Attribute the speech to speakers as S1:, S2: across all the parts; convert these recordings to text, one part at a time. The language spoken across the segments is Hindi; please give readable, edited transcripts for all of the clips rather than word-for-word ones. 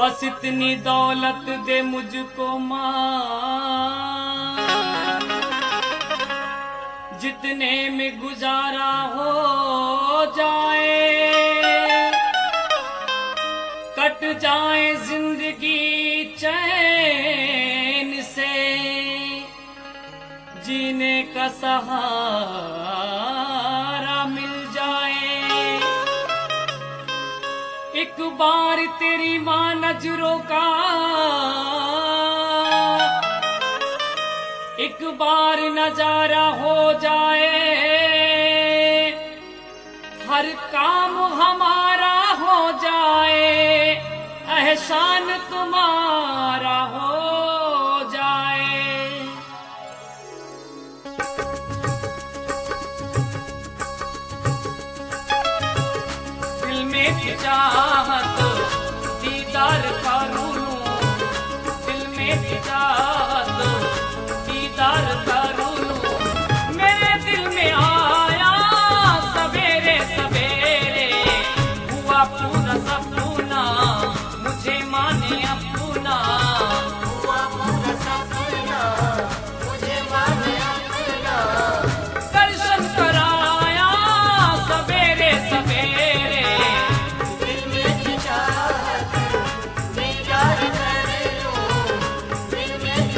S1: बस इतनी दौलत दे मुझको माँ, जितने में गुजारा हो जाए, कट जाए जिंदगी चैन से, जीने का सहारा मिल जाए। एक बार तेरी माँ नजरों का, एक बार नजारा हो जाए, हर काम हमारा हो जाए, एहसान तुम्हारा हो जाए। दिल में चाहत दीदार करूं, दिल में चाहत दीदार करूं, मेरे दिल में आया सवेरे सवेरे, हुआ पूरा सपना मुझे माने अपना,
S2: हुआ पूरा सपना मुझे माने अपना,
S1: दर्शन कराया सवेरे सवेरे,
S2: दिल में चाहत दीदार कर लूं, दिल में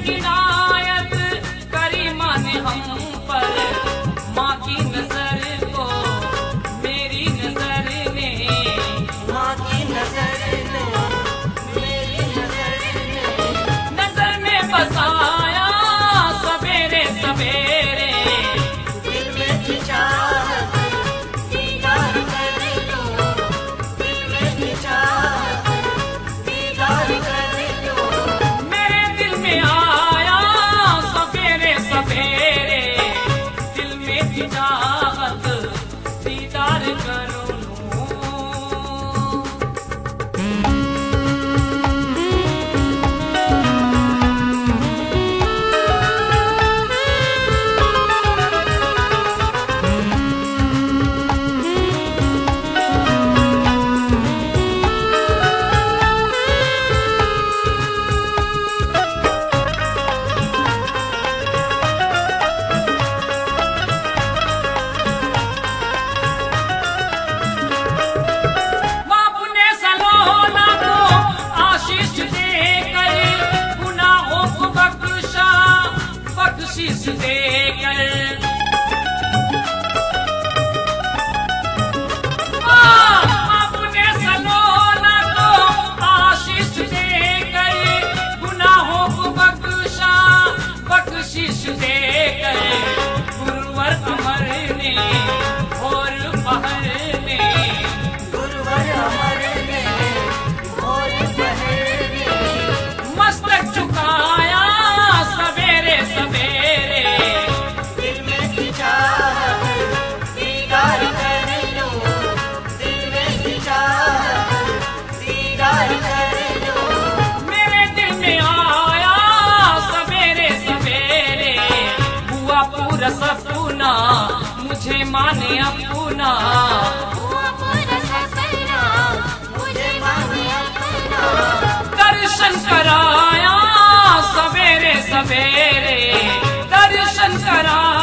S1: इनायत करी माँ ने हम पर, माँ की नजर को मेरी नजर ने,
S2: माँ की नजर ने मेरी नजर ने,
S1: नजर में बसाया सवेरे सवेरे,
S2: दिल में की चाहत दीदार कर लो, दिल में की चाहत दीदार कर लो,
S1: मेरे दिल में आया सवेरे सवेरे, दिल में की चाहत दीदार करो। बख्शिश देकर अपने सलोना को आशीष देकर, गुनाहों को बख्शा बख्शिश देकर, गुरुवर अमर ने और पहर ने,
S2: गुरुवर अमर ने और पहर ने,
S1: मस्तक झुकाया सवेरे सवेरे,
S2: दिल में की चाहत दीदार कर लो, दिल में की चाहत दीदार कर लो,
S1: मेरे दिल में आया सवेरे सवेरे, हुआ पूरा सपना मुझे माने अपना,
S2: हुआ पूरा सपना मुझे माने अपना,
S1: दर्शन कराया सवेरे सवेरे, दर्शन कराया